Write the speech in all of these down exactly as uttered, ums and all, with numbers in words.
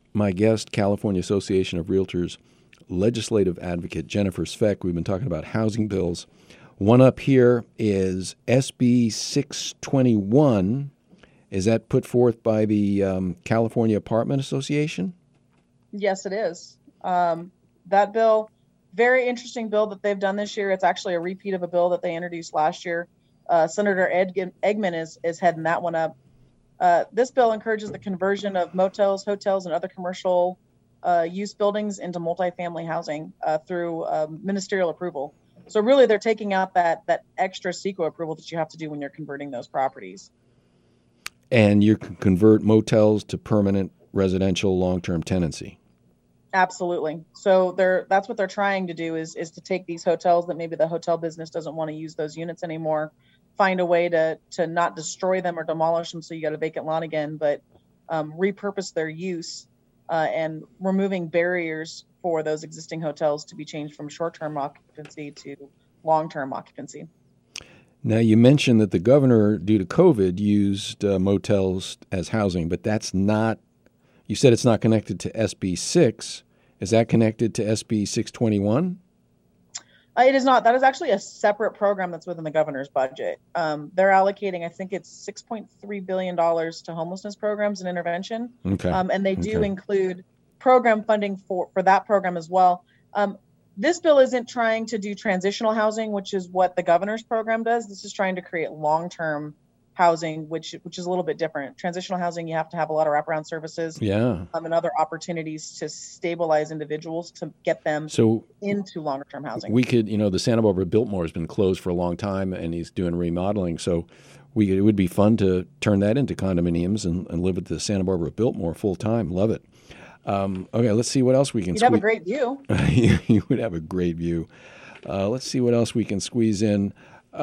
my guest, California Association of Realtors legislative advocate Jennifer Svec. We've been talking about housing bills. One up here is S B six twenty-one. Is that put forth by the um, California Apartment Association? Yes, it is. Um, that bill, very interesting bill that they've done this year. It's actually a repeat of a bill that they introduced last year. Uh, Senator Ed Eggman is, is heading that one up. Uh, this bill encourages the conversion of motels, hotels, and other commercial uh, use buildings into multifamily housing uh, through uh, ministerial approval. So really, they're taking out that that extra S E Q O approval that you have to do when you're converting those properties. And you can convert motels to permanent residential long-term tenancy. Absolutely. So they're that's what they're trying to do is is to take these hotels that maybe the hotel business doesn't want to use those units anymore, find a way to to not destroy them or demolish them so you got a vacant lot again, but um, repurpose their use uh, and removing barriers for those existing hotels to be changed from short-term occupancy to long-term occupancy. Now, you mentioned that the governor, due to COVID, used uh, motels as housing, but that's not, you said it's not connected to S B six. Is that connected to S B six twenty-one? Uh, it is not. That is actually a separate program that's within the governor's budget. Um, they're allocating, I think it's six point three billion dollars to homelessness programs and intervention. Okay. Um, and they do okay. include program funding for, for that program as well. Um, this bill isn't trying to do transitional housing, which is what the governor's program does. This is trying to create long-term housing, which which is a little bit different. Transitional housing, you have to have a lot of wraparound services, yeah, um, and other opportunities to stabilize individuals to get them so into longer term housing. We could, you know, the Santa Barbara Biltmore has been closed for a long time, and he's doing remodeling. So we it would be fun to turn that into condominiums and, and live at the Santa Barbara Biltmore full time. Love it. Um, okay, let's see what else we can. You'd squeeze. have a great view. You would have a great view. Uh, let's see what else we can squeeze in.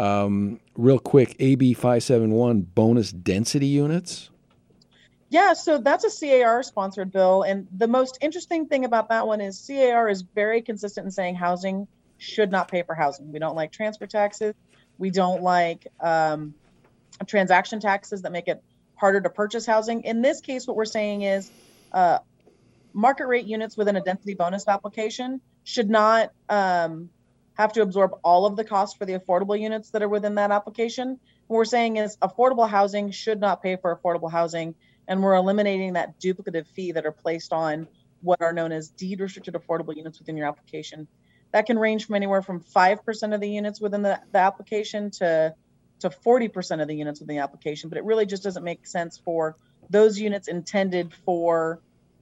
Um, real quick, A B five seventy-one, bonus density units. Yeah, so that's a C A R-sponsored bill, and the most interesting thing about that one is C A R is very consistent in saying housing should not pay for housing. We don't like transfer taxes. We don't like um, transaction taxes that make it harder to purchase housing. In this case, what we're saying is uh, market rate units within a density bonus application should not um, have to absorb all of the costs for the affordable units that are within that application. What we're saying is affordable housing should not pay for affordable housing, and we're eliminating that duplicative fee that are placed on what are known as deed restricted affordable units within your application. That can range from anywhere from five percent of the units within the, the application to, to forty percent of the units within the application, but it really just doesn't make sense for those units intended for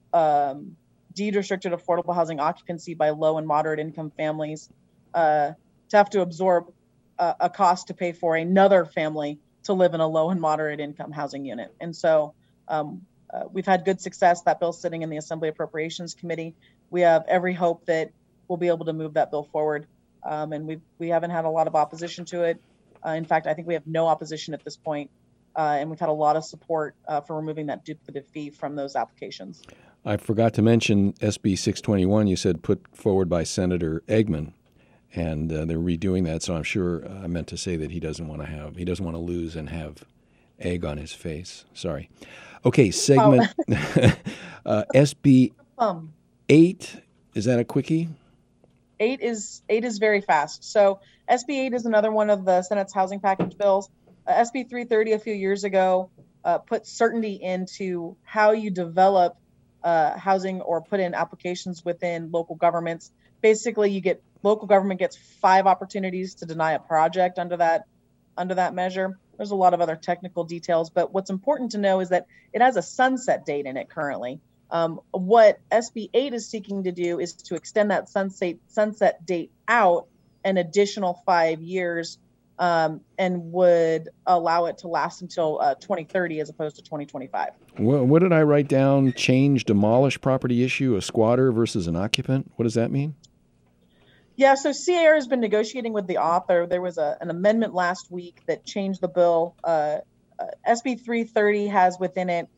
um, deed restricted affordable housing occupancy by low and moderate income families uh, to have to absorb a, a cost to pay for another family to live in a low and moderate income housing unit. And so um, uh, we've had good success. That bill's sitting in the Assembly Appropriations Committee. We have every hope that we'll be able to move that bill forward. Um, and we we haven't had a lot of opposition to it. Uh, in fact, I think we have no opposition at this point. Uh, and we've had a lot of support uh, for removing that duplicative fee from those applications. I forgot to mention S B six twenty-one, you said put forward by Senator Eggman, and uh, they're redoing that. So I'm sure uh, I meant to say that he doesn't want to have, he doesn't want to lose and have egg on his face. Sorry. Okay, segment oh. uh, S B um, eight, is that a quickie? Eight is eight is very fast. So S B eight is another one of the Senate's housing package bills. Uh, S B three thirty a few years ago uh, put certainty into how you develop uh, housing or put in applications within local governments. Basically, you get local government gets five opportunities to deny a project under that under that measure. There's a lot of other technical details, but what's important to know is that it has a sunset date in it currently. Um, what S B eight is seeking to do is to extend that sunset sunset date out an additional five years um, and would allow it to last until uh, twenty thirty as opposed to twenty twenty-five. What, what did I write down? Change, demolish property issue, a squatter versus an occupant. What does that mean? Yeah, so C A R has been negotiating with the author. There was a, an amendment last week that changed the bill. Uh, uh, S B three thirty has within it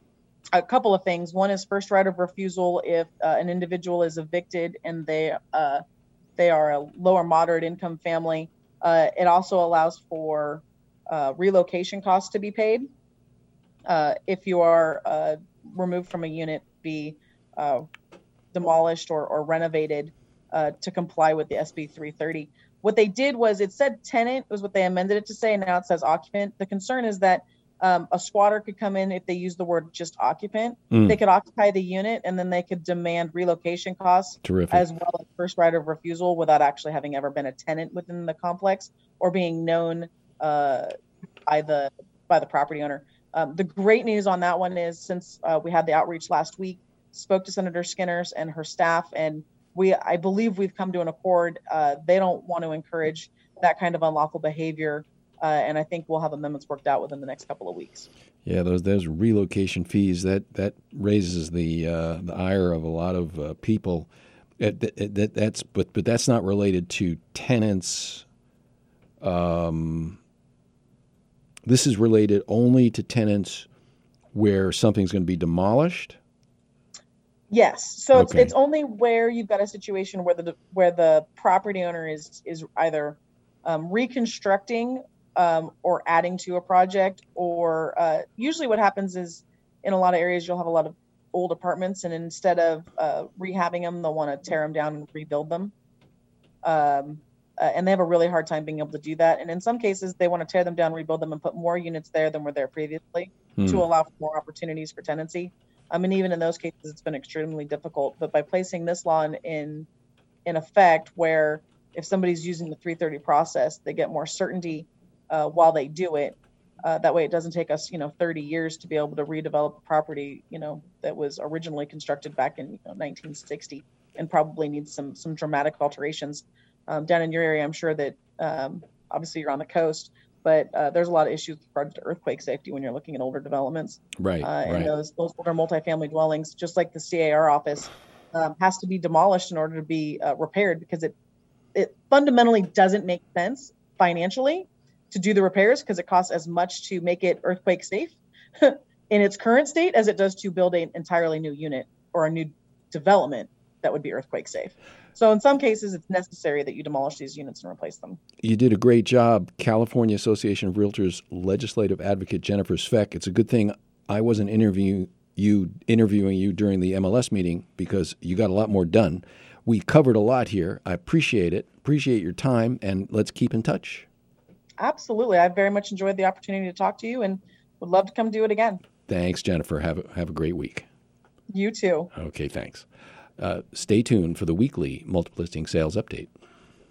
a couple of things. One is first right of refusal if uh, an individual is evicted and they uh, they are a lower moderate income family. Uh, it also allows for uh, relocation costs to be paid uh, if you are uh, removed from a unit, be uh, demolished or, or renovated uh, to comply with the S B three thirty. What they did was it said tenant was what they amended it to say, and now it says occupant. The concern is that um, a squatter could come in if they use the word just occupant. Mm. They could occupy the unit, and then they could demand relocation costs Terrific. as well as first right of refusal without actually having ever been a tenant within the complex or being known uh, by the by the property owner. Um, the great news on that one is since uh, we had the outreach last week, spoke to Senator Skinners and her staff, and we, I believe we've come to an accord. Uh, they don't want to encourage that kind of unlawful behavior, uh, and I think we'll have amendments worked out within the next couple of weeks. Yeah, those those relocation fees that that raises the uh, the ire of a lot of uh, people. It, it, that that's but but that's not related to tenants. Um, this is related only to tenants where something's going to be demolished. Yes, so Okay. it's, it's only where you've got a situation where the where the property owner is is either um, reconstructing um, or adding to a project, or uh, usually what happens is in a lot of areas you'll have a lot of old apartments, and instead of uh, rehabbing them, they'll want to tear them down and rebuild them. Um, uh, and they have a really hard time being able to do that. And in some cases, they want to tear them down, rebuild them, and put more units there than were there previously Hmm. to allow for more opportunities for tenancy. I mean, even in those cases, it's been extremely difficult. But by placing this law in in, in effect, where if somebody's using the three thirty process, they get more certainty uh, while they do it. Uh, that way, it doesn't take us, you know, thirty years to be able to redevelop a property, you know, that was originally constructed back in you know, nineteen sixty and probably needs some some dramatic alterations. Um, down in your area, I'm sure that um, obviously you're on the coast, but uh, there's a lot of issues with regard to earthquake safety when you're looking at older developments. Right, Uh, and right. those those older multifamily dwellings, just like the C A R office, um, has to be demolished in order to be uh, repaired because it it fundamentally doesn't make sense financially to do the repairs because it costs as much to make it earthquake safe in its current state as it does to build an entirely new unit or a new development that would be earthquake safe. So in some cases, it's necessary that you demolish these units and replace them. You did a great job, California Association of Realtors legislative advocate Jennifer Sveck. It's a good thing I wasn't interviewing you interviewing you during the M L S meeting because you got a lot more done. We covered a lot here. I appreciate it. Appreciate your time, and let's keep in touch. Absolutely. I very much enjoyed the opportunity to talk to you and would love to come do it again. Thanks, Jennifer. Have a, have a great week. You too. Okay, thanks. Uh, stay tuned for the weekly multiple listing sales update.